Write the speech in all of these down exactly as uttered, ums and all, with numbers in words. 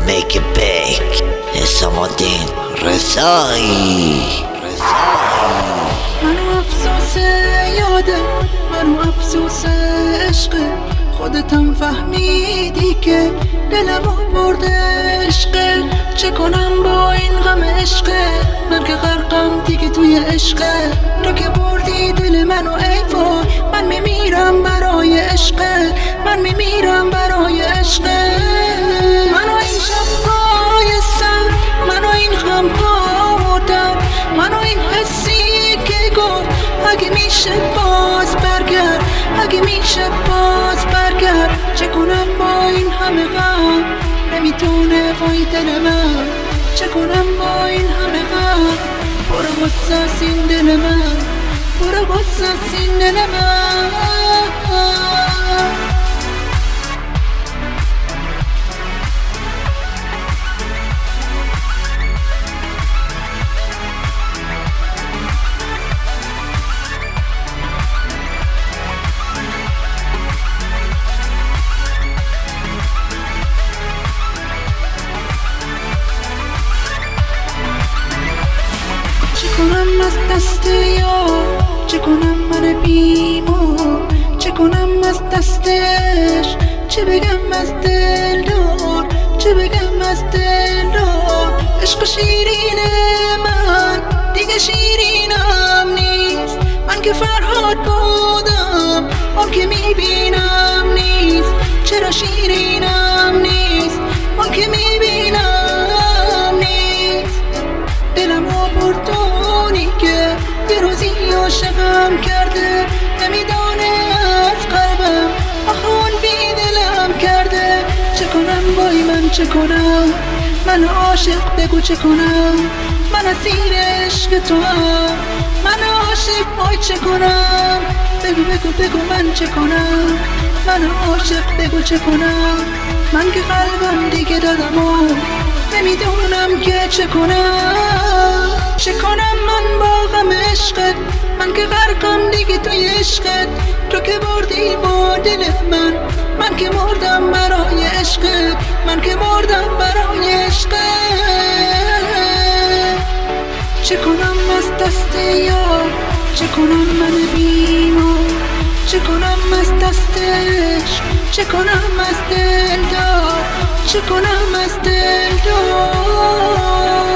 make it big. حسام الدین رضایی. منو افسوس یاده، منو افسوس عشق، خودتم فهمیدی که دلمو برده عشق. چه کنم با این غم عشق، من که غرقم دیگه توی عشق. تو که بردی دل منو ای وای، من میمیرم برای عشق، من میمیرم برای عشق. منو این شب‌های سر، منو این غم‌ها مردم، منو این حسی که گفت اگه میشه باز برگرد، اگه میشه باز برگرد. چه کنم با این همه غم، نمیتونه وای دل من. چه کنم با این همه غم، برو غصه از این دل من، برو غصه از این دل من. چه کنم از دست یار، چه کنم من بیمار، چه کنم از دستش، چه بگم از دل دار، چه بگم از دل دار. عشق شیرین من دیگه شیرینم نیست، من که فرهاد بودم اون که میبینم نیست. چرا شیرینم نیست، اون که میبینم نیست. دلمو بردونی که یه روزی عاشقم کرده، نمیدانه از قلبم آخه اون بی دلم کرده. چه کنم بای من، چه کنم من عاشق، بگو چه کنم من اسیر عشق تو هم، من عاشق وای چه کنم. بگو بگو بگو من چه کنم من عاشق، بگو چه کنم من که قلبم دیگه دادم و نمیدونم که چه کنم. چه کنم من با غم عشقت، من که غرقم دیگه توی عشقت. تو که بردی با دل من، من که مردم برای عشقت، من که مردم برای عشقت. چه کنم از دست یار، چه کنم من بیمار، چه کنم از دستش، چه کنم از دل دار، چه کنم از دل دار.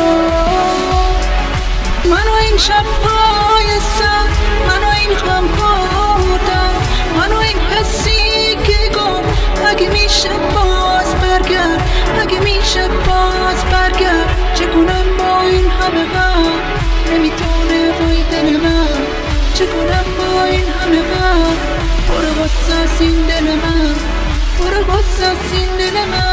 منو این شب‌های سر، منو این غم‌ها مردم، منو این حسی که گفت اگه میشه باز برگرد، اگه میشه باز برگرد. چه کنم با این همه غم، نمیتونه وای دل من. چه کنم با این همه غم، برو غصه از این دل من، برو غصه از این دل من.